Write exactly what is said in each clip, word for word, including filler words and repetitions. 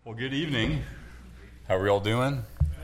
Well, good evening. How are we all doing?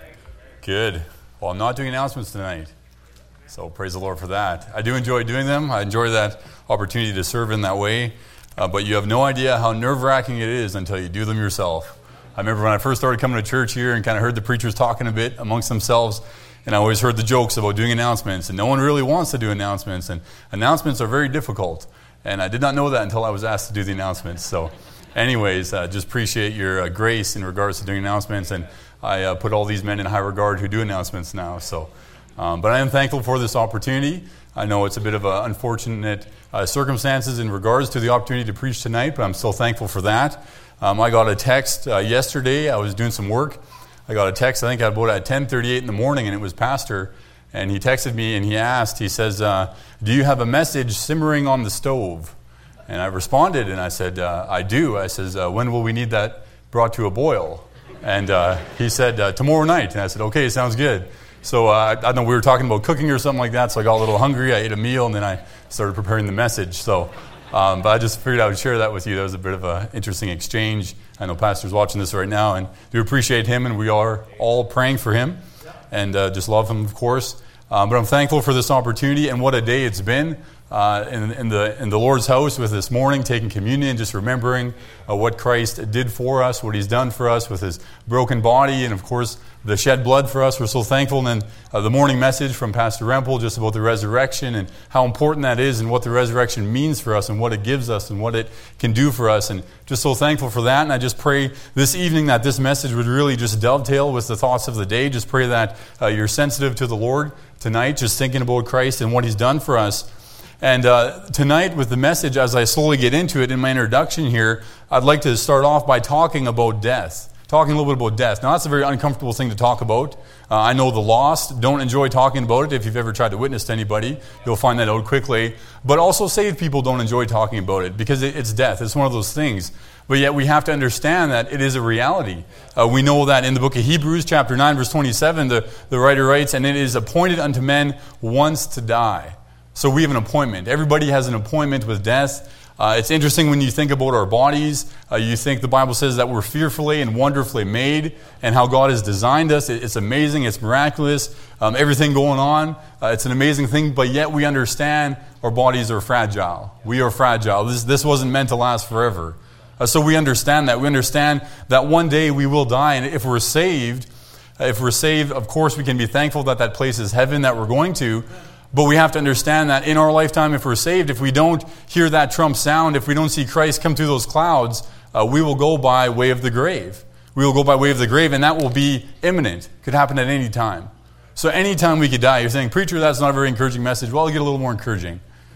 Good. Well, I'm not doing announcements tonight, so praise the Lord for that. I do enjoy doing them. I enjoy that opportunity to serve in that way, uh, but you have no idea how nerve-wracking it is until you do them yourself. I remember when I first started coming to church here and kind of heard the preachers talking a bit amongst themselves, and I always heard the jokes about doing announcements, and no one really wants to do announcements, and announcements are very difficult, and I did not know that until I was asked to do the announcements, so... Anyways, uh, just appreciate your uh, grace in regards to doing announcements, and I uh, put all these men in high regard who do announcements now. So, um, but I am thankful for this opportunity. I know it's a bit of a unfortunate uh, circumstances in regards to the opportunity to preach tonight, but I'm still thankful for that. Um, I got a text uh, yesterday. I was doing some work. I got a text, I think about at ten thirty-eight in the morning, and it was Pastor, and he texted me and he asked, he says, uh, do you have a message simmering on the stove? And I responded, and I said, uh, I do. I says, uh, when will we need that brought to a boil? And uh, he said, uh, tomorrow night. And I said, okay, sounds good. So uh, I don't know, we were talking about cooking or something like that, so I got a little hungry. I ate a meal, and then I started preparing the message. So, um, but I just figured I would share that with you. That was a bit of an interesting exchange. I know Pastor's watching this right now, and do appreciate him, and we are all praying for him, and uh, just love him, of course. Um, but I'm thankful for this opportunity, and what a day it's been. Uh, in, in the in the Lord's house with this morning, taking communion, just remembering uh, what Christ did for us, what He's done for us with His broken body, and of course the shed blood for us. We're so thankful. And then uh, the morning message from Pastor Rempel just about the resurrection and how important that is, and what the resurrection means for us, and what it gives us, and what it can do for us. And just so thankful for that. And I just pray this evening that this message would really just dovetail with the thoughts of the day. Just pray that uh, you're sensitive to the Lord tonight, just thinking about Christ and what He's done for us. And uh, tonight with the message, as I slowly get into it in my introduction here, I'd like to start off by talking about death. Talking a little bit about death. Now, that's a very uncomfortable thing to talk about. Uh, I know the lost don't enjoy talking about it. If you've ever tried to witness to anybody, you'll find that out quickly. But also saved people don't enjoy talking about it because it, it's death. It's one of those things. But yet we have to understand that it is a reality. Uh, we know that in the book of Hebrews, chapter nine, verse twenty-seven, the, the writer writes, "And it is appointed unto men once to die." So we have an appointment. Everybody has an appointment with death. Uh, it's interesting when you think about our bodies. Uh, you think the Bible says that we're fearfully and wonderfully made, and how God has designed us. It, it's amazing. It's miraculous. Um, everything going on. Uh, it's an amazing thing, but yet we understand our bodies are fragile. We are fragile. This, this wasn't meant to last forever. Uh, so we understand that. We understand that one day we will die, and if we're saved, if we're saved, of course we can be thankful that that place is heaven that we're going to. But we have to understand that in our lifetime, if we're saved, if we don't hear that trump sound, if we don't see Christ come through those clouds, uh, we will go by way of the grave. We will go by way of the grave, and that will be imminent. Could happen at any time. So any time we could die. You're saying, preacher, that's not a very encouraging message. Well, I'll get a little more encouraging.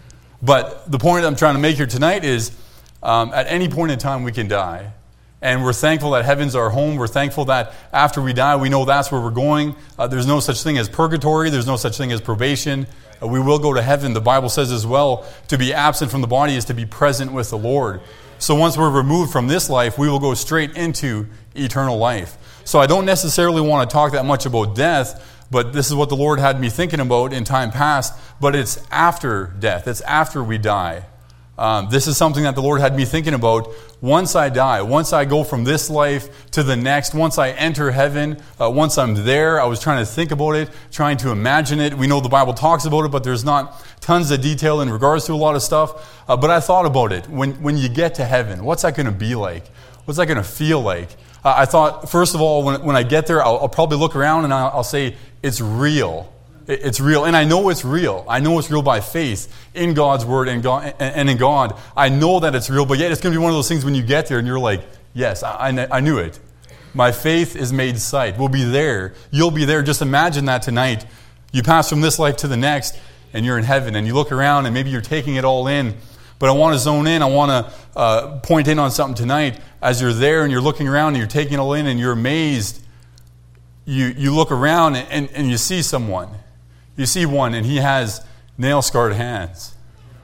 But the point I'm trying to make here tonight is, um, at any point in time we can die. And we're thankful that heaven's our home. We're thankful that after we die, we know that's where we're going. Uh, there's no such thing as purgatory. There's no such thing as probation. Uh, we will go to heaven. The Bible says as well, to be absent from the body is to be present with the Lord. So once we're removed from this life, we will go straight into eternal life. So I don't necessarily want to talk that much about death, but this is what the Lord had me thinking about in time past. But it's after death. It's after we die. Um, this is something that the Lord had me thinking about. Once I die, once I go from this life to the next, once I enter heaven, uh, once I'm there, I was trying to think about it, trying to imagine it. We know the Bible talks about it, but there's not tons of detail in regards to a lot of stuff. Uh, but I thought about it. When, when you get to heaven, what's that going to be like? What's that going to feel like? Uh, I thought, first of all, when, when I get there, I'll, I'll probably look around and I'll, I'll say, it's real. It's real, and I know it's real. I know it's real by faith in God's Word and God, and in God. I know that it's real, but yet it's going to be one of those things when you get there and you're like, yes, I, I knew it. My faith is made sight. We'll be there. You'll be there. Just imagine that tonight. You pass from this life to the next, and you're in heaven, and you look around, and maybe you're taking it all in. But I want to zone in. I want to uh, point in on something tonight. As you're there and you're looking around and you're taking it all in and you're amazed, you, you look around and, and, and you see someone. You see one, and he has nail-scarred hands.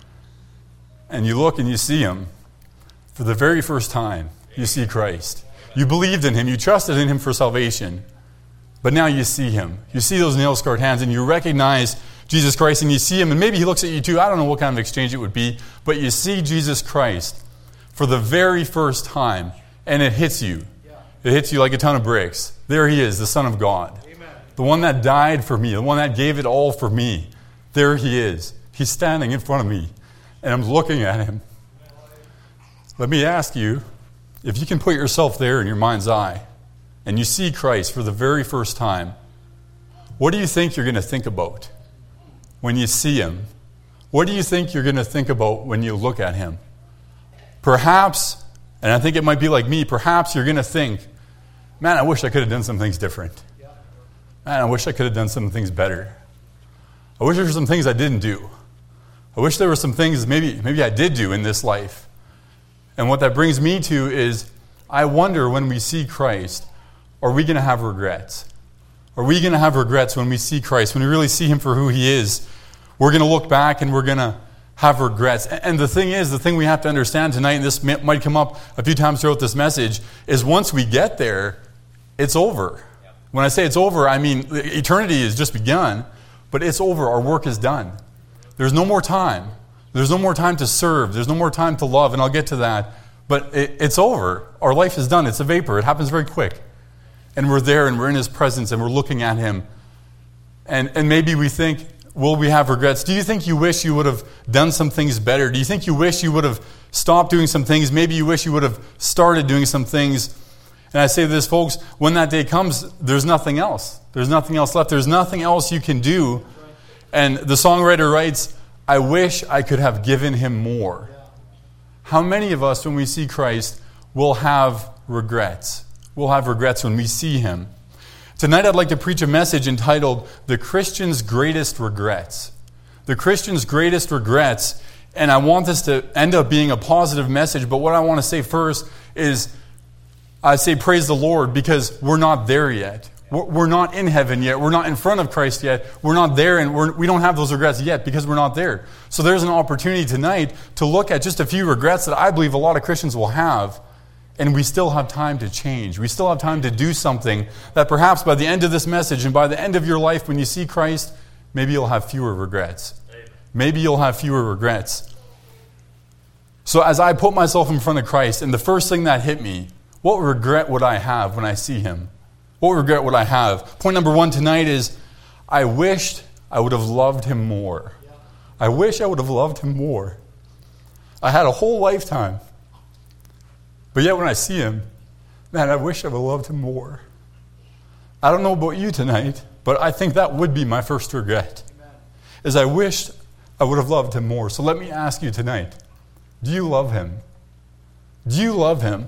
And you look and you see him. For the very first time, you see Christ. You believed in him. You trusted in him for salvation. But now you see him. You see those nail-scarred hands, and you recognize Jesus Christ, and you see him, and maybe he looks at you too. I don't know what kind of exchange it would be, but you see Jesus Christ for the very first time, and it hits you. It hits you like a ton of bricks. There he is, the Son of God. Amen. The one that died for me, the one that gave it all for me. There he is. He's standing in front of me, and I'm looking at him. Let me ask you, if you can put yourself there in your mind's eye, and you see Christ for the very first time, what do you think you're going to think about when you see him? What do you think you're going to think about when you look at him? Perhaps, and I think it might be like me, perhaps you're going to think, man, I wish I could have done some things different. Man, I wish I could have done some things better. I wish there were some things I didn't do. I wish there were some things maybe, maybe I did do in this life. And what that brings me to is, I wonder when we see Christ, are we going to have regrets? Are we going to have regrets when we see Christ? When we really see him for who he is, we're going to look back and we're going to have regrets. And the thing is, the thing we have to understand tonight, and this might come up a few times throughout this message, is once we get there, it's over. When I say it's over, I mean eternity has just begun, but it's over. Our work is done. There's no more time. There's no more time to serve. There's no more time to love, and I'll get to that. But it, it's over. Our life is done. It's a vapor. It happens very quick. And we're there, and we're in his presence, and we're looking at him. And, and maybe we think, will we have regrets? Do you think you wish you would have done some things better? Do you think you wish you would have stopped doing some things? Maybe you wish you would have started doing some things. And I say this, folks, when that day comes, there's nothing else. There's nothing else left. There's nothing else you can do. And the songwriter writes, I wish I could have given him more. How many of us, when we see Christ, will have regrets? We'll have regrets when we see him. Tonight I'd like to preach a message entitled, The Christian's Greatest Regrets. The Christian's Greatest Regrets. And I want this to end up being a positive message, but what I want to say first is, I say praise the Lord, because we're not there yet. We're not in heaven yet. We're not in front of Christ yet. We're not there, and we're, we don't have those regrets yet because we're not there. So there's an opportunity tonight to look at just a few regrets that I believe a lot of Christians will have. And we still have time to change. We still have time to do something that perhaps by the end of this message and by the end of your life when you see Christ, maybe you'll have fewer regrets. Maybe you'll have fewer regrets. So as I put myself in front of Christ, and the first thing that hit me, what regret would I have when I see him? What regret would I have? Point number one tonight is, I wished I would have loved him more. I wish I would have loved him more. I had a whole lifetime. But yet when I see him, man, I wish I would have loved him more. I don't know about you tonight, but I think that would be my first regret. Amen. Is I wished I would have loved him more. So let me ask you tonight, do you love him? Do you love him?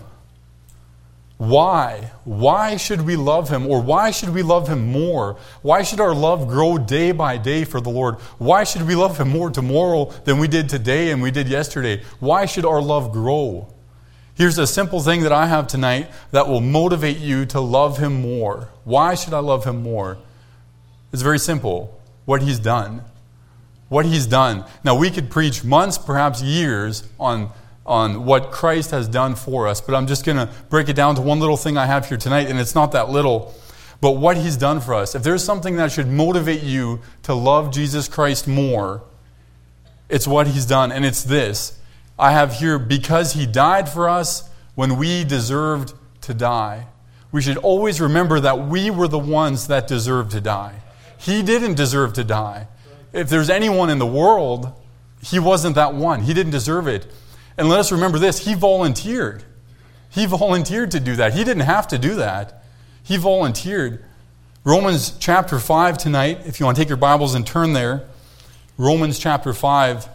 Why? Why should we love him? Or why should we love him more? Why should our love grow day by day for the Lord? Why should we love him more tomorrow than we did today and we did yesterday? Why should our love grow? Here's a simple thing that I have tonight that will motivate you to love him more. Why should I love him more? It's very simple. What he's done. What he's done. Now, we could preach months, perhaps years, on, on what Christ has done for us, but I'm just going to break it down to one little thing I have here tonight, and it's not that little, but what he's done for us. If there's something that should motivate you to love Jesus Christ more, it's what he's done, and it's this. I have here, because he died for us when we deserved to die. We should always remember that we were the ones that deserved to die. He didn't deserve to die. If there's anyone in the world, he wasn't that one. He didn't deserve it. And let us remember this, he volunteered. He volunteered to do that. He didn't have to do that. He volunteered. Romans chapter five tonight, if you want to take your Bibles and turn there. Romans chapter five.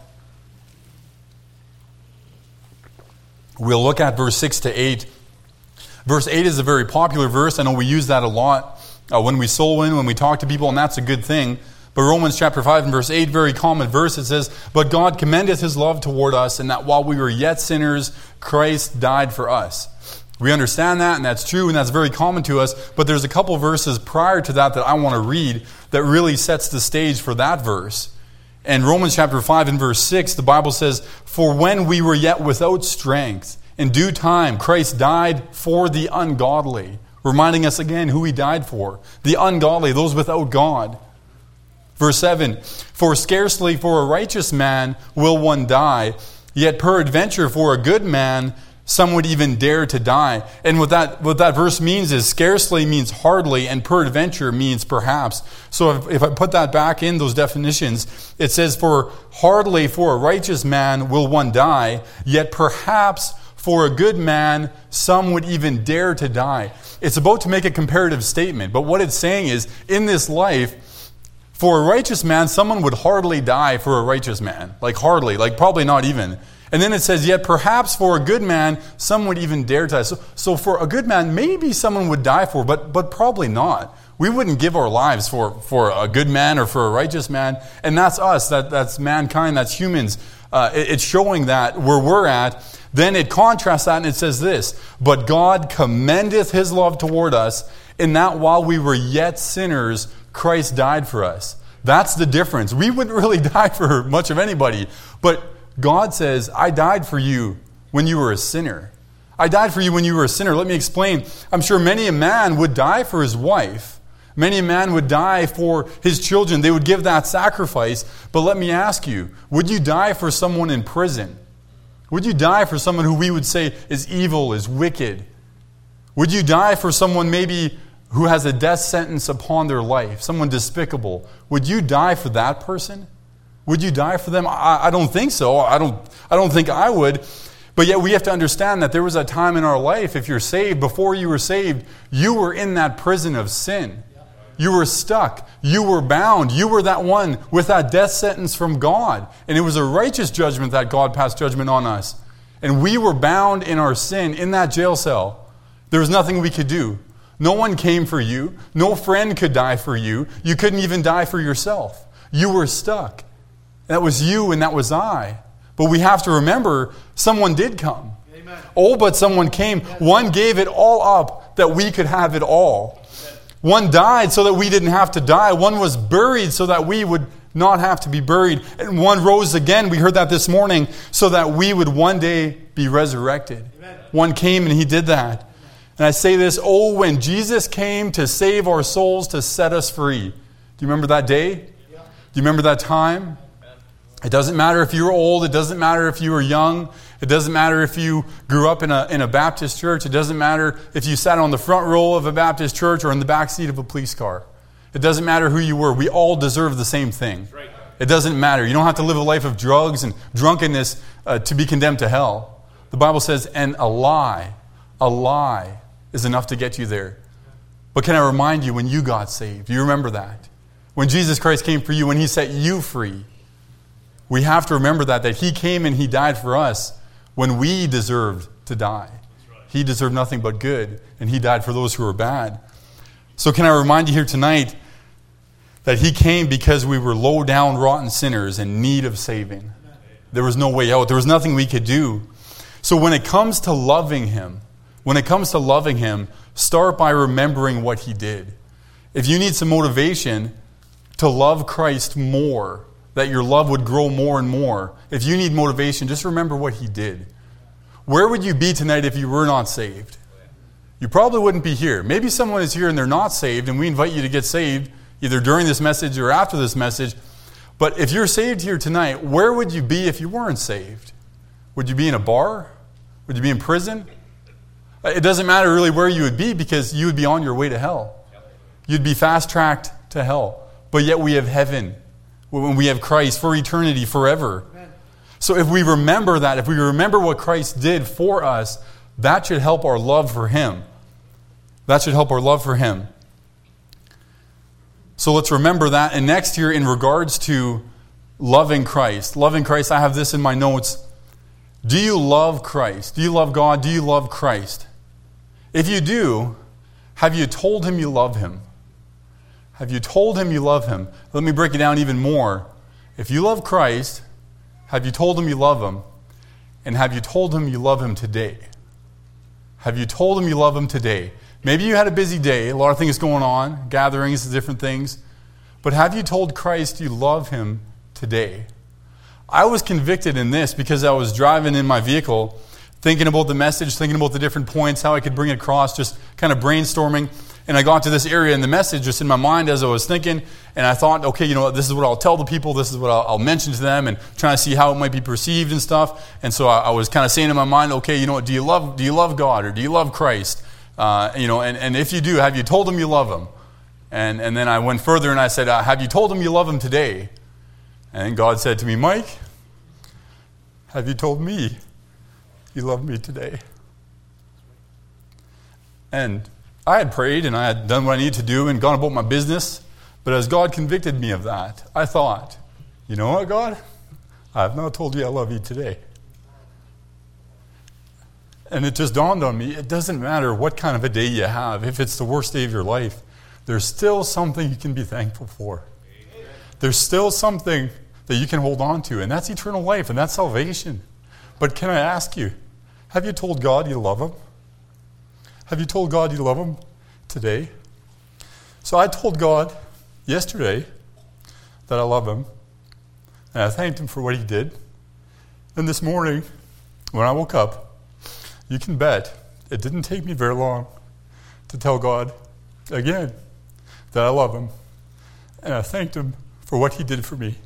We'll look at verse six to eight. Verse eight is a very popular verse. I know we use that a lot uh, when we soul win, when we talk to people, and that's a good thing. But Romans chapter five and verse eight, very common verse, it says, But God commendeth his love toward us, and that while we were yet sinners, Christ died for us. We understand that, and that's true, and that's very common to us. But there's a couple verses prior to that that I want to read that really sets the stage for that verse. In Romans chapter five and verse six, the Bible says, For when we were yet without strength, in due time Christ died for the ungodly. Reminding us again who he died for. The ungodly, those without God. Verse seven, For scarcely for a righteous man will one die, yet peradventure for a good man some would even dare to die. And what that what that verse means is scarcely means hardly, and peradventure means perhaps. So if, if I put that back in those definitions, it says, for hardly for a righteous man will one die, yet perhaps for a good man some would even dare to die. It's about to make a comparative statement, but what it's saying is, in this life, for a righteous man, someone would hardly die for a righteous man. Like hardly, like probably not even. And then it says, yet perhaps for a good man, some would even dare to die. So, so for a good man, maybe someone would die for, but but probably not. We wouldn't give our lives for, for a good man or for a righteous man. And that's us. That, that's mankind. That's humans. Uh, it, it's showing that where we're at. Then it contrasts that and it says this, but God commendeth his love toward us, in that while we were yet sinners, Christ died for us. That's the difference. We wouldn't really die for much of anybody, but God says, I died for you when you were a sinner. I died for you when you were a sinner. Let me explain. I'm sure many a man would die for his wife. Many a man would die for his children. They would give that sacrifice. But let me ask you, would you die for someone in prison? Would you die for someone who we would say is evil, is wicked? Would you die for someone maybe who has a death sentence upon their life, someone despicable? Would you die for that person? Would you die for them? I, I don't think so. I don't, I don't think I would. But yet we have to understand that there was a time in our life, if you're saved, before you were saved, you were in that prison of sin. You were stuck. You were bound. You were that one with that death sentence from God. And it was a righteous judgment that God passed judgment on us. And we were bound in our sin in that jail cell. There was nothing we could do. No one came for you. No friend could die for you. You couldn't even die for yourself. You were stuck. That was you and that was I. But we have to remember, someone did come. Amen. Oh, but someone came. Yes. One gave it all up that we could have it all. Yes. One died so that we didn't have to die. One was buried so that we would not have to be buried. And one rose again, we heard that this morning, so that we would one day be resurrected. Amen. One came and he did that. And I say this, oh, when Jesus came to save our souls, to set us free. Do you remember that day? Yeah. Do you remember that time? It doesn't matter if you were old. It doesn't matter if you were young. It doesn't matter if you grew up in a in a Baptist church. It doesn't matter if you sat on the front row of a Baptist church or in the back seat of a police car. It doesn't matter who you were. We all deserve the same thing. Right. It doesn't matter. You don't have to live a life of drugs and drunkenness uh, to be condemned to hell. The Bible says, and a lie, a lie is enough to get you there. But can I remind you, when you got saved, do you remember that? When Jesus Christ came for you, when he set you free, we have to remember that, that he came and he died for us when we deserved to die. Right. He deserved nothing but good, and he died for those who were bad. So can I remind you here tonight that he came because we were low down, rotten sinners in need of saving. Amen. There was no way out. There was nothing we could do. So when it comes to loving him, when it comes to loving him, start by remembering what he did. If you need some motivation to love Christ more, that your love would grow more and more. If you need motivation, just remember what he did. Where would you be tonight if you were not saved? You probably wouldn't be here. Maybe someone is here and they're not saved, and we invite you to get saved either during this message or after this message. But if you're saved here tonight, where would you be if you weren't saved? Would you be in a bar? Would you be in prison? It doesn't matter really where you would be, because you would be on your way to hell. You'd be fast-tracked to hell. But yet we have heaven. When we have Christ for eternity, forever. Amen. So if we remember that, if we remember what Christ did for us, that should help our love for him. That should help our love for him. So let's remember that. And next year, in regards to loving Christ, loving Christ, I have this in my notes. Do you love Christ? Do you love God? Do you love Christ? If you do, have you told him you love him? Have you told him you love him? Let me break it down even more. If you love Christ, have you told him you love him? And have you told him you love him today? Have you told him you love him today? Maybe you had a busy day, a lot of things going on, gatherings, different things. But have you told Christ you love him today? I was convicted in this because I was driving in my vehicle, thinking about the message, thinking about the different points, how I could bring it across, just kind of brainstorming. And I got to this area in the message just in my mind as I was thinking, and I thought, okay, you know, this is what I'll tell the people, this is what I'll, I'll mention to them, and trying to see how it might be perceived and stuff. And so I, I was kind of saying in my mind, okay, you know what, do you love do you love God, or do you love Christ? Uh, you know, and, and if you do, have you told him you love him? And and then I went further and I said, uh, have you told him you love him today? And God said to me, Mike, have you told me you love me today? And I had prayed and I had done what I needed to do and gone about my business. But as God convicted me of that, I thought, you know what, God? I have not told you I love you today. And it just dawned on me, it doesn't matter what kind of a day you have. If it's the worst day of your life, there's still something you can be thankful for. There's still something that you can hold on to, and that's eternal life, and that's salvation. But can I ask you, have you told God you love him? Have you told God you love him today? So I told God yesterday that I love him, and I thanked him for what he did. And this morning, when I woke up, you can bet it didn't take me very long to tell God again that I love him, and I thanked him for what he did for me.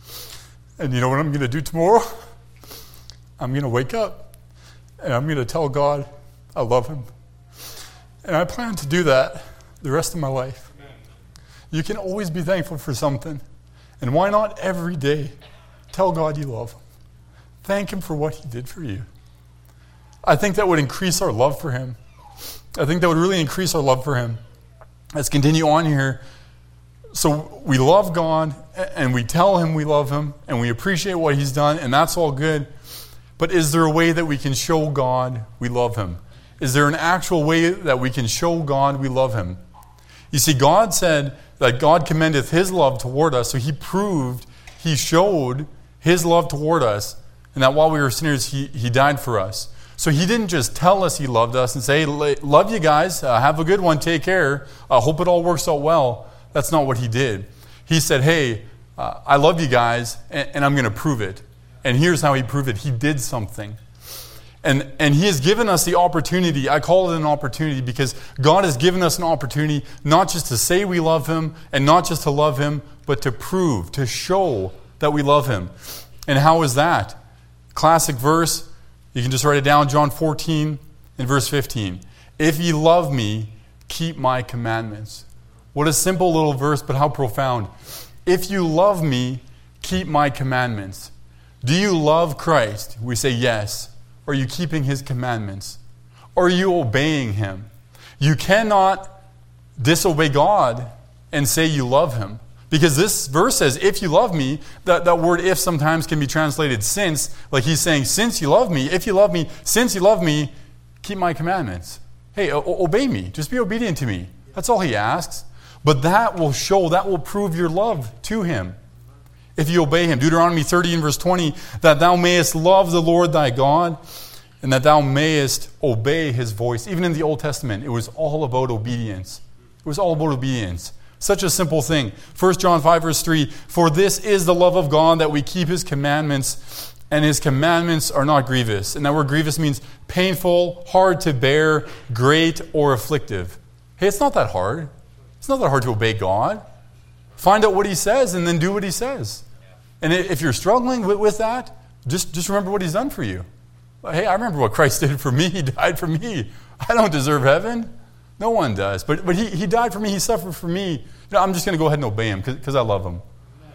And you know what I'm going to do tomorrow? I'm going to wake up, and I'm going to tell God I love him. And I plan to do that the rest of my life. Amen. You can always be thankful for something. And why not every day tell God you love him? Thank him for what he did for you. I think that would increase our love for him. I think that would really increase our love for him. Let's continue on here. So we love God, and we tell him we love him, and we appreciate what he's done, and that's all good. But is there a way that we can show God we love him? Is there an actual way that we can show God we love him? You see, God said that God commendeth his love toward us, so he proved, he showed his love toward us, and that while we were sinners, he, he died for us. So he didn't just tell us he loved us and say, love you guys, uh, have a good one, take care, I uh, hope it all works out well. That's not what he did. He said, hey, uh, I love you guys, and, and I'm going to prove it. And here's how he proved it. He did something. And and he has given us the opportunity. I call it an opportunity because God has given us an opportunity not just to say we love him and not just to love him, but to prove, to show that we love him. And how is that? Classic verse. You can just write it down, John fourteen and verse fifteen. If ye love me, keep my commandments. What a simple little verse, but how profound. If you love me, keep my commandments. Do you love Christ? We say yes. Are you keeping his commandments? Are you obeying him? You cannot disobey God and say you love him. Because this verse says, if you love me, that, that word if sometimes can be translated since. Like he's saying, since you love me, if you love me, since you love me, keep my commandments. Hey, o- obey me. Just be obedient to me. That's all he asks. But that will show, that will prove your love to him. If you obey him. Deuteronomy thirty and verse twenty, that thou mayest love the Lord thy God, and that thou mayest obey his voice. Even in the Old Testament, it was all about obedience. It was all about obedience. Such a simple thing. First John five verse three, for this is the love of God, that we keep his commandments, and his commandments are not grievous. And that word grievous means painful, hard to bear, great, or afflictive. Hey, it's not that hard. It's not that hard to obey God. Find out what he says and then do what he says. And if you're struggling with, with that, just, just remember what he's done for you. Hey, I remember what Christ did for me. He died for me. I don't deserve heaven. No one does. But but he, he died for me. He suffered for me. You know, I'm just going to go ahead and obey him because I love him.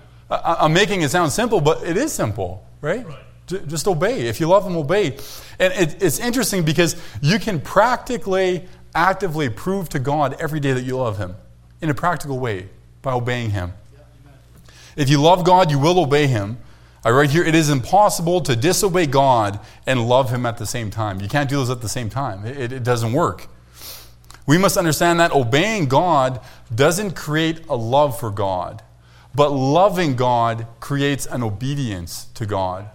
I, I'm making it sound simple, but it is simple, right? right. J- just obey. If you love him, obey. And it, it's interesting because you can practically, actively prove to God every day that you love him in a practical way by obeying him. If you love God, you will obey him. I write here, it is impossible to disobey God and love him at the same time. You can't do those at the same time. It, it doesn't work. We must understand that obeying God doesn't create a love for God, but loving God creates an obedience to God.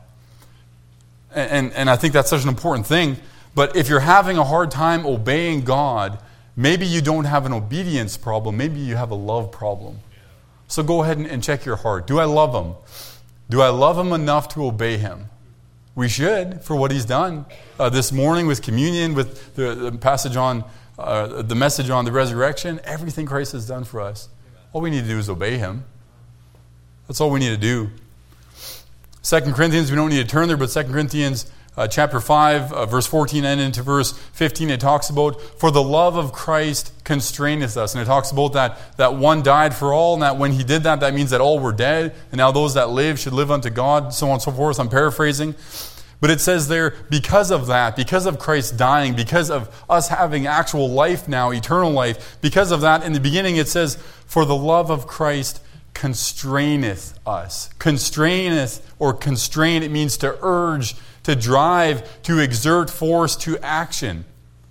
And, and, and I think that's such an important thing. But if you're having a hard time obeying God, maybe you don't have an obedience problem. Maybe you have a love problem. So go ahead and, and check your heart. Do I love him? Do I love him enough to obey him? We should, for what he's done. Uh, this morning with communion, with the, the passage on uh, the message on the resurrection, everything Christ has done for us. All we need to do is obey him. That's all we need to do. Second Corinthians, we don't need to turn there, but Second Corinthians uh, chapter five, uh, verse fourteen and into verse fifteen, it talks about, for the love of Christ constraineth us. And it talks about that, that one died for all, and that when he did that, that means that all were dead, and now those that live should live unto God, so on and so forth. I'm paraphrasing. But it says there, because of that, because of Christ dying, because of us having actual life now, eternal life, because of that, in the beginning it says, for the love of Christ constraineth us. Constraineth or constrain, it means to urge, to drive, to exert force to action.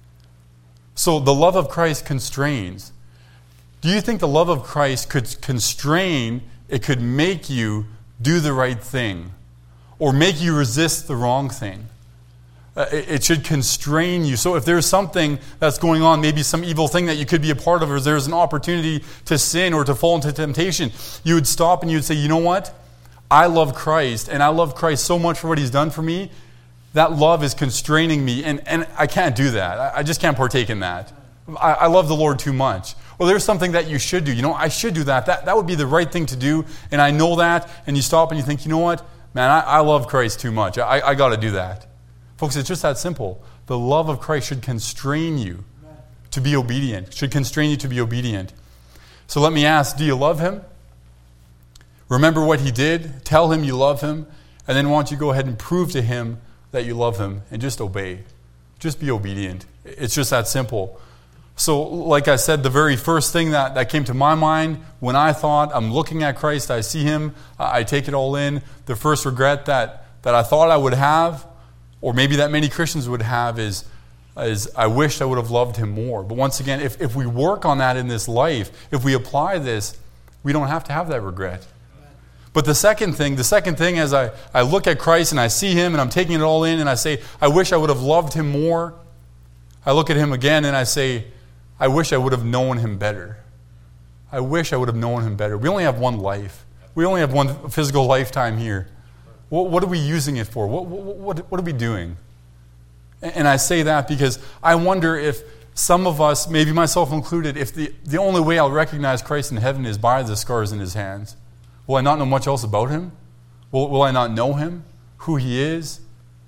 So the love of Christ constrains. Do you think the love of Christ could constrain, it could make you do the right thing? Or make you resist the wrong thing? Uh, it, it should constrain you. So if there's something that's going on, maybe some evil thing that you could be a part of, or there's an opportunity to sin or to fall into temptation, you would stop and you would say, you know what? I love Christ, and I love Christ so much for what he's done for me. That love is constraining me, and, and I can't do that. I, I just can't partake in that. I, I love the Lord too much. Well, there's something that you should do. You know, I should do that. That, that would be the right thing to do, and I know that, and you stop and you think, you know what? Man, I, I love Christ too much. I, I got to do that. Folks, it's just that simple. The love of Christ should constrain you to be obedient. Should constrain you to be obedient. So let me ask, do you love him? Remember what he did. Tell him you love him. And then why don't you go ahead and prove to him that you love him and just obey. Just be obedient. It's just that simple. So like I said, the very first thing that, that came to my mind when I thought, I'm looking at Christ, I see him, I take it all in. The first regret that, that I thought I would have, or maybe that many Christians would have, is, is I wished I would have loved him more. But once again, if, if we work on that in this life, if we apply this, we don't have to have that regret. But the second thing, the second thing as I, I look at Christ and I see him and I'm taking it all in and I say, I wish I would have loved him more. I look at him again and I say, I wish I would have known him better. I wish I would have known him better. We only have one life. We only have one physical lifetime here. What, what are we using it for? What, what, what, what are we doing? And I say that because I wonder if some of us, maybe myself included, if the, the only way I'll recognize Christ in heaven is by the scars in his hands. Will I not know much else about him? Will, will I not know him? Who he is?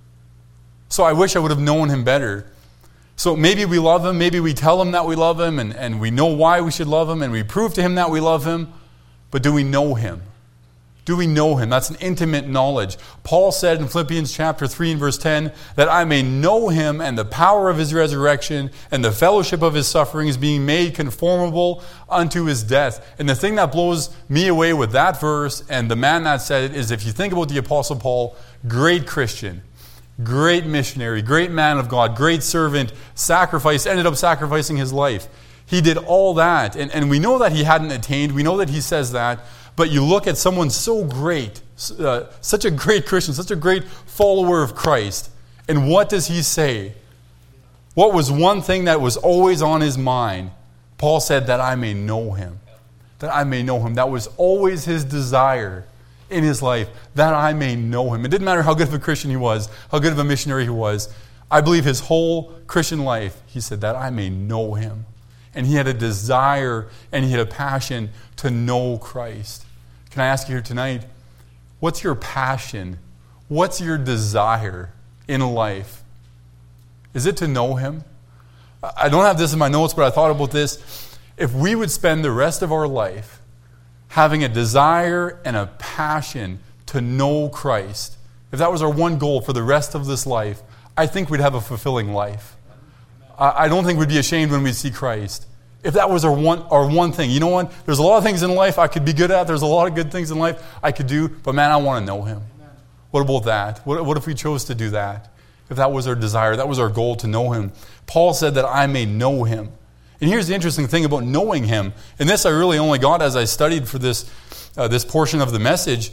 So I wish I would have known him better. So maybe we love him, maybe we tell him that we love him, and, and we know why we should love him, and we prove to him that we love him, but do we know him? Do we know him? That's an intimate knowledge. Paul said in Philippians chapter three and verse ten, that I may know him and the power of his resurrection and the fellowship of his sufferings, being made conformable unto his death. And the thing that blows me away with that verse and the man that said it is, if you think about the Apostle Paul, great Christian, great missionary, great man of God, great servant, sacrificed, ended up sacrificing his life. He did all that. And, and we know that he hadn't attained. We know that he says that. But you look at someone so great, uh, such a great Christian, such a great follower of Christ. And what does he say? What was one thing that was always on his mind? Paul said, that I may know him. That I may know him. That was always his desire in his life, that I may know him. It didn't matter how good of a Christian he was, how good of a missionary he was. I believe his whole Christian life, he said, that I may know him. And he had a desire and he had a passion to know Christ. Can I ask you here tonight, what's your passion? What's your desire in life? Is it to know him? I don't have this in my notes, but I thought about this. If we would spend the rest of our life having a desire and a passion to know Christ, if that was our one goal for the rest of this life, I think we'd have a fulfilling life. I don't think we'd be ashamed when we see Christ. If that was our one, our one thing. You know what? There's a lot of things in life I could be good at. There's a lot of good things in life I could do. But man, I want to know him. What about that? What, what if we chose to do that? If that was our desire, that was our goal, to know him. Paul said that I may know him. And here's the interesting thing about knowing him. And this I really only got as I studied for this, uh, this portion of the message.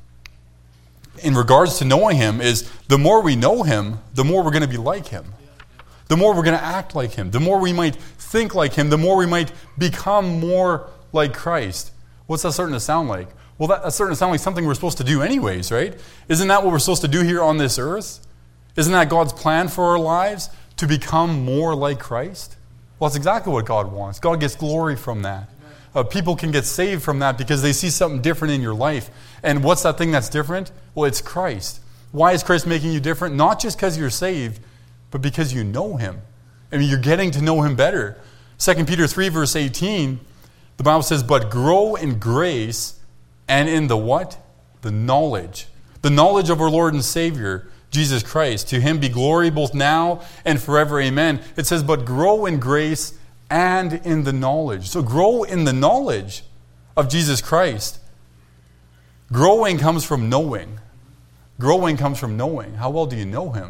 In regards to knowing him, is the more we know him, the more we're going to be like him. The more we're going to act like him. The more we might think like him. The more we might become more like Christ. What's that starting to sound like? Well, that, that's starting to sound like something we're supposed to do anyways, right? Isn't that what we're supposed to do here on this earth? Isn't that God's plan for our lives? To become more like Christ? Well, that's exactly what God wants. God gets glory from that. Uh, people can get saved from that because they see something different in your life. And what's that thing that's different? Well, it's Christ. Why is Christ making you different? Not just because you're saved, but because you know Him. I mean, you're getting to know Him better. Second Peter three, verse eighteen, the Bible says, but grow in grace and in the what? The knowledge. The knowledge of our Lord and Savior, Jesus Christ. To Him be glory both now and forever. Amen. It says, but grow in grace and in the knowledge. So grow in the knowledge of Jesus Christ. Growing comes from knowing. Growing comes from knowing. How well do you know Him?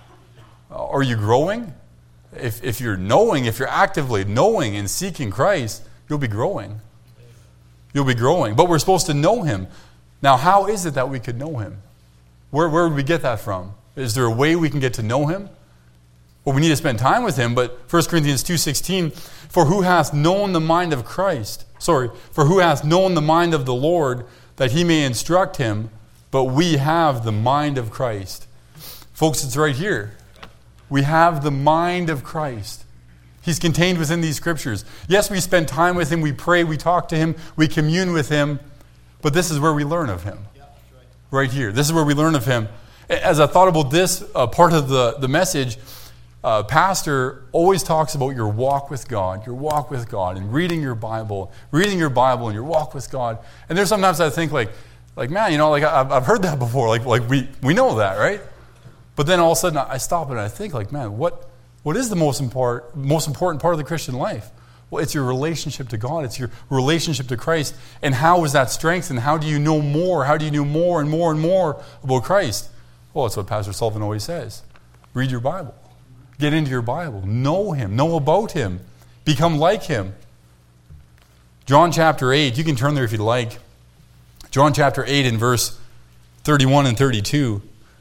Are you growing? If, if you're knowing, if you're actively knowing and seeking Christ, you'll be growing. You'll be growing. But we're supposed to know Him. Now, how is it that we could know Him? Where, where would we get that from? Is there a way we can get to know Him? Well, we need to spend time with Him, but First Corinthians two sixteen, for who hath known the mind of Christ? Sorry, for who hath known the mind of the Lord, that He may instruct him, but we have the mind of Christ. Folks, it's right here. We have the mind of Christ. He's contained within these scriptures. Yes, we spend time with Him, we pray, we talk to Him, we commune with Him, but this is where we learn of Him. Yeah, that's right. Right here. This is where we learn of Him. As I thought about this uh, part of the, the message, uh, Pastor always talks about your walk with God, your walk with God, and reading your Bible, reading your Bible and your walk with God. And there's sometimes I think like, like man, you know, like I've, I've heard that before. Like, like we, we know that, right? But then all of a sudden I stop and I think like, man, what, what is the most important, most important part of the Christian life? Well, it's your relationship to God. It's your relationship to Christ. And how is that strengthened? How do you know more? How do you know more and more and more about Christ? Well, it's what Pastor Sullivan always says. Read your Bible. Get into your Bible. Know Him. Know about Him. Become like Him. John chapter eight. You can turn there if you'd like. John chapter eight in verse thirty-one and thirty-two.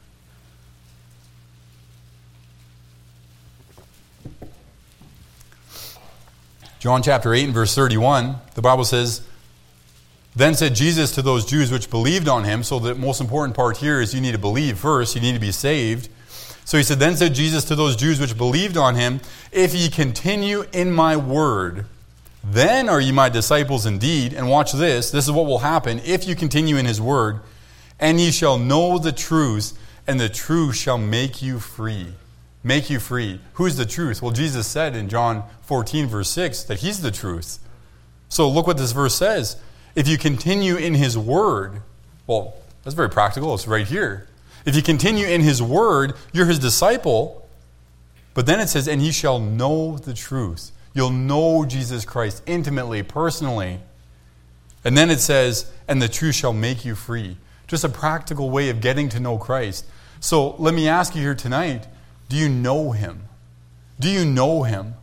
John chapter eight and verse thirty-one, the Bible says, then said Jesus to those Jews which believed on Him, so the most important part here is you need to believe first, you need to be saved. So He said, then said Jesus to those Jews which believed on Him, if ye continue in my word, then are ye my disciples indeed. And watch this, this is what will happen if you continue in His word, and ye shall know the truth, and the truth shall make you free. Make you free. Who's the truth? Well, Jesus said in John fourteen, verse six, that He's the truth. So look what this verse says. If you continue in His word, well, that's very practical. It's right here. If you continue in His word, you're His disciple. But then it says, and ye shall know the truth. You'll know Jesus Christ intimately, personally. And then it says, and the truth shall make you free. Just a practical way of getting to know Christ. So let me ask you here tonight, do you know Him? Do you know Him?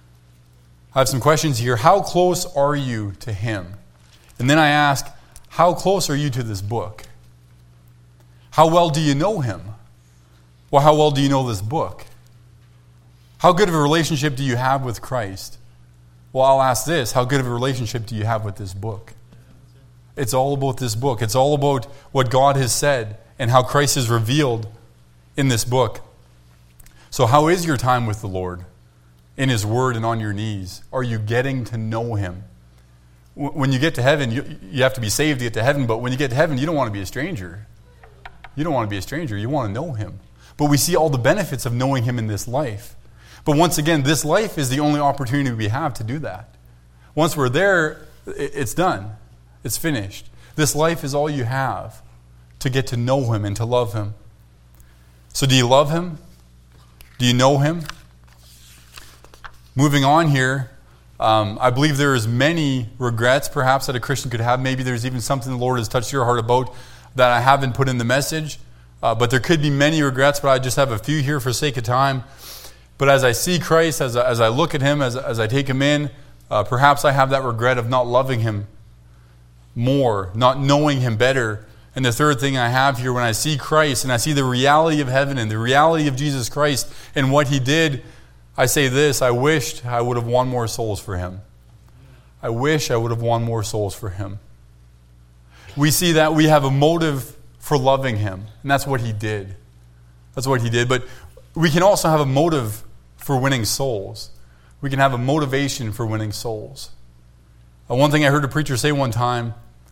I have some questions here. How close are you to Him? And then I ask, how close are you to this book? How well do you know Him? Well, how well do you know this book? How good of a relationship do you have with Christ? Well, I'll ask this, how good of a relationship do you have with this book? It's all about this book. It's all about what God has said and how Christ is revealed in this book. So how is your time with the Lord? In His Word and on your knees? Are you getting to know Him? When you get to heaven, you, you have to be saved to get to heaven, but when you get to heaven, you don't want to be a stranger. You don't want to be a stranger. You want to know Him. But we see all the benefits of knowing Him in this life. But once again, this life is the only opportunity we have to do that. Once we're there, it's done. It's finished. This life is all you have to get to know Him and to love Him. So do you love Him? Do you know Him? Moving on here, um, I believe there is many regrets perhaps that a Christian could have. Maybe there's even something the Lord has touched your heart about that I haven't put in the message. Uh, but there could be many regrets, but I just have a few here for sake of time. But as I see Christ, as I, as I look at Him, as, as I take Him in, uh, perhaps I have that regret of not loving Him more, not knowing Him better. And the third thing I have here, when I see Christ and I see the reality of heaven and the reality of Jesus Christ and what He did, I say this, I wished I would have won more souls for Him. I wish I would have won more souls for Him. We see that we have a motive for loving Him, and that's what He did. That's what He did. But we can also have a motive for winning souls. we can have a motivation for winning souls. Uh, one thing I heard a preacher say one time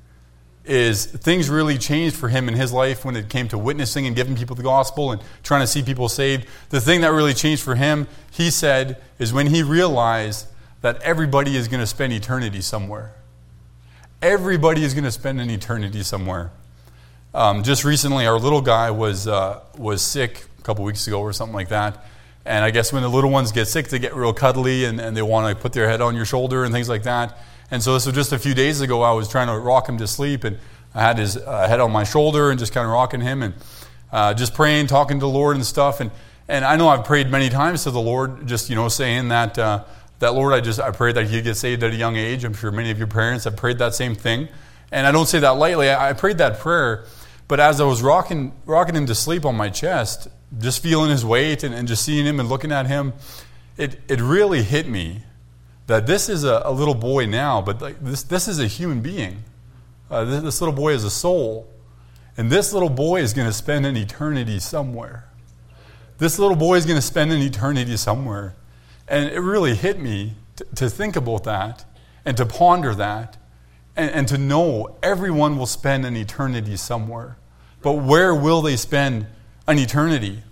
is things really changed for him in his life when it came to witnessing and giving people the gospel and trying to see people saved. The thing that really changed for him, he said, is when he realized that everybody is going to spend eternity somewhere. Everybody is going to spend an eternity somewhere. Um, just recently, our little guy was uh, was sick a couple weeks ago or something like that. And I guess when the little ones get sick, they get real cuddly and, and they want to put their head on your shoulder and things like that. And so this was just a few days ago. I was trying to rock him to sleep, and I had his uh, head on my shoulder and just kind of rocking him and uh, just praying, talking to the Lord and stuff. And and I know I've prayed many times to the Lord, just you know, saying that uh, that Lord, I just I prayed that He'd get saved at a young age. I'm sure many of your parents have prayed that same thing, and I don't say that lightly. I, I prayed that prayer, but as I was rocking rocking him to sleep on my chest, just feeling his weight and, and just seeing him and looking at him, it it really hit me that this is a, a little boy now, but like this this is a human being. Uh, this, this little boy is a soul, and this little boy is going to spend an eternity somewhere. This little boy is going to spend an eternity somewhere, and it really hit me to, to think about that and to ponder that, and, and to know everyone will spend an eternity somewhere. But where will they spend an eternity?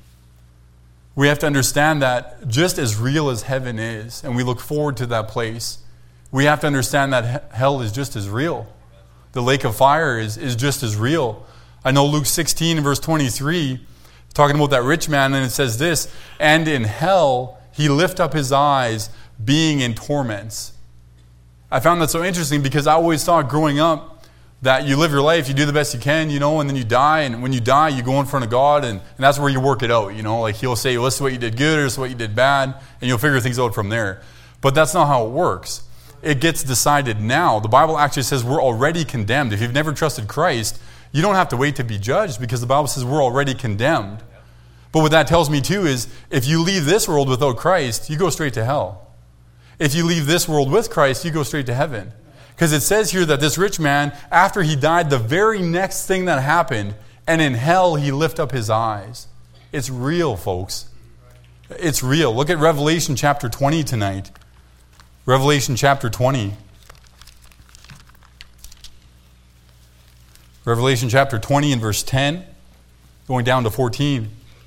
We have to understand that just as real as heaven is, and we look forward to that place, we have to understand that hell is just as real. The lake of fire is, is just as real. I know Luke sixteen, verse twenty-three, talking about that rich man, and it says this, and in hell he lift up his eyes, being in torments. I found that so interesting because I always thought growing up that you live your life, you do the best you can, you know, and then you die, and when you die, you go in front of God, and, and that's where you work it out, you know, like He'll say, well, this is what you did good, or this is what you did bad, and you'll figure things out from there. But that's not how it works. It gets decided now. The Bible actually says we're already condemned. If you've never trusted Christ, you don't have to wait to be judged, because the Bible says we're already condemned. But what that tells me too is, if you leave this world without Christ, you go straight to hell. If you leave this world with Christ, you go straight to heaven. Because it says here that this rich man, after he died, the very next thing that happened, and in hell he lift up his eyes. It's real, folks. It's real. Look at Revelation chapter twenty tonight. Revelation chapter twenty. Revelation chapter twenty and verse ten, going down to fourteen.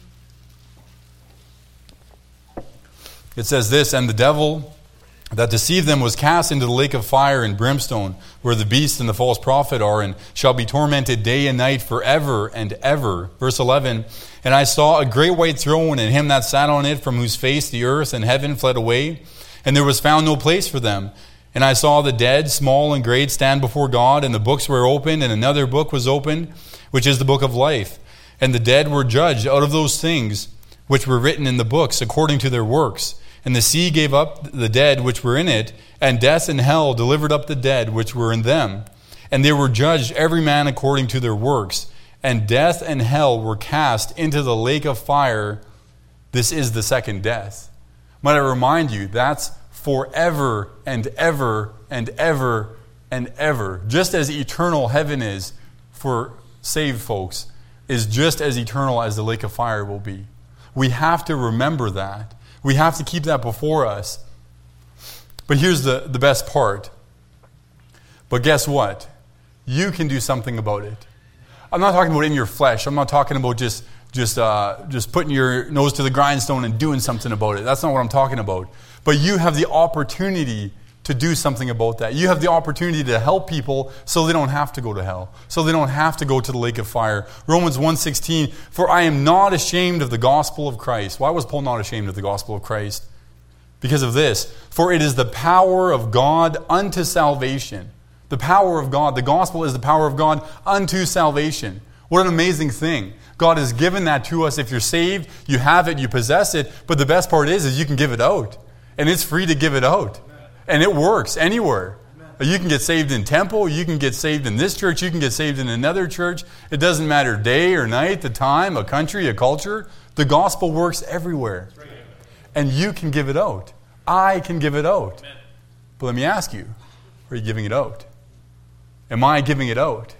It says this, and the devil that deceived them was cast into the lake of fire and brimstone, where the beast and the false prophet are, and shall be tormented day and night forever and ever. Verse eleven, and I saw a great white throne, and him that sat on it, from whose face the earth and heaven fled away, and there was found no place for them. And I saw the dead, small and great, stand before God, and the books were opened, and another book was opened, which is the book of life. And the dead were judged out of those things which were written in the books, according to their works. And the sea gave up the dead which were in it, and death and hell delivered up the dead which were in them. And they were judged every man according to their works. And death and hell were cast into the lake of fire. This is the second death. Might I remind you, that's forever and ever and ever and ever. Just as eternal heaven is for saved folks, is just as eternal as the lake of fire will be. We have to remember that. We have to keep that before us. But here's the, the best part. But guess what? You can do something about it. I'm not talking about in your flesh. I'm not talking about just just uh, just putting your nose to the grindstone and doing something about it. That's not what I'm talking about. But you have the opportunity to do something about that. You have the opportunity to help people so they don't have to go to hell, so they don't have to go to the lake of fire. Romans one sixteen, for I am not ashamed of the gospel of Christ. Why was Paul not ashamed of the gospel of Christ? Because of this. For it is the power of God unto salvation. The power of God. The gospel is the power of God unto salvation. What an amazing thing. God has given that to us. If you're saved, you have it, you possess it. But the best part is, is you can give it out. And it's free to give it out. And it works anywhere. You can get saved in temple. You can get saved in this church. You can get saved in another church. It doesn't matter day or night, the time, a country, a culture. The gospel works everywhere. And you can give it out. I can give it out. But let me ask you, are you giving it out? Am I giving it out?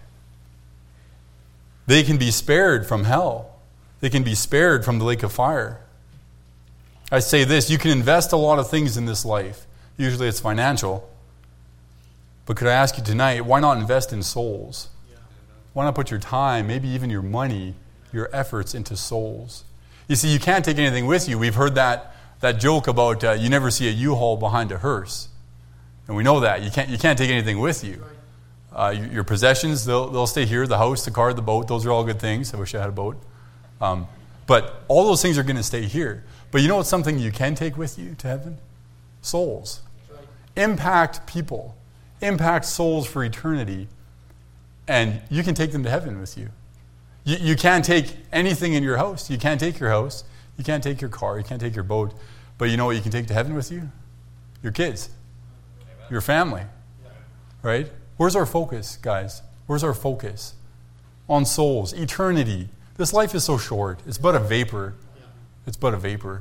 They can be spared from hell. They can be spared from the lake of fire. I say this, you can invest a lot of things in this life. Usually it's financial. But could I ask you tonight, why not invest in souls? Why not put your time, maybe even your money, your efforts into souls? You see, you can't take anything with you. We've heard that, that joke about uh, you never see a U-Haul behind a hearse. And we know that. You can't, you can't take anything with you. Uh, your, your possessions, they'll, they'll stay here. The house, the car, the boat, those are all good things. I wish I had a boat. Um, but all those things are going to stay here. But you know what's something you can take with you to heaven? Souls. Impact people. Impact souls for eternity. And you can take them to heaven with you. You, you can't take anything in your house. You can't take your house. You can't take your car. You can't take your boat. But you know what you can take to heaven with you? Your kids. Your family. Right? Where's our focus, guys? Where's our focus? On souls. Eternity. This life is so short. It's but a vapor. It's but a vapor.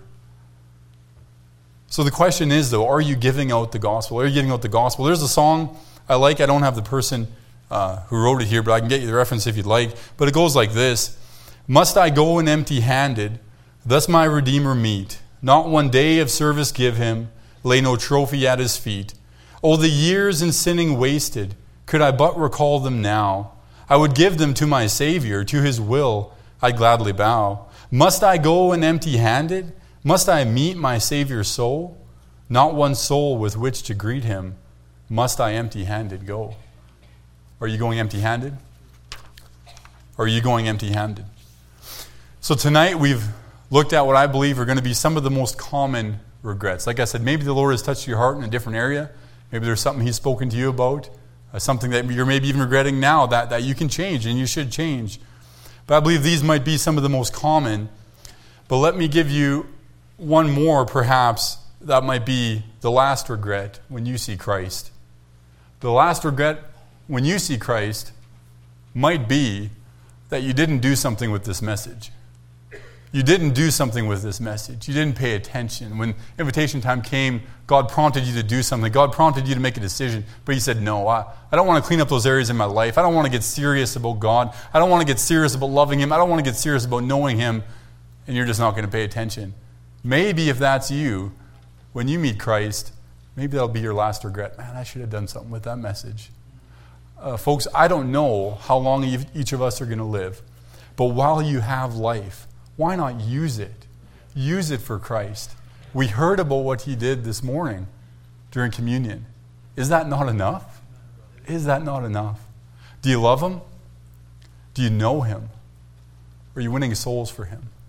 So the question is, though, are you giving out the gospel? Are you giving out the gospel? There's a song I like. I don't have the person uh, who wrote it here, but I can get you the reference if you'd like. But it goes like this. Must I go in empty-handed, thus my Redeemer meet? Not one day of service give him, lay no trophy at his feet. Oh, the years in sinning wasted, could I but recall them now, I would give them to my Savior, to his will I'd gladly bow. Must I go in empty-handed? Must I meet my Savior's soul? Not one soul with which to greet him. Must I empty-handed go? Are you going empty-handed? Or are you going empty-handed? So tonight we've looked at what I believe are going to be some of the most common regrets. Like I said, maybe the Lord has touched your heart in a different area. Maybe there's something he's spoken to you about. Uh, something that you're maybe even regretting now that, that you can change and you should change. But I believe these might be some of the most common. But let me give you one more, perhaps, that might be the last regret when you see Christ. The last regret when you see Christ might be that you didn't do something with this message. You didn't do something with this message. You didn't pay attention. When invitation time came, God prompted you to do something. God prompted you to make a decision, but you said, no, I, I don't want to clean up those areas in my life. I don't want to get serious about God. I don't want to get serious about loving him. I don't want to get serious about knowing him, and you're just not going to pay attention. Maybe if that's you, when you meet Christ, maybe that'll be your last regret. Man, I should have done something with that message. Uh, folks, I don't know how long each of us are going to live, but while you have life, why not use it? Use it for Christ. We heard about what he did this morning during communion. Is that not enough? Is that not enough? Do you love him? Do you know him? Are you winning souls for him?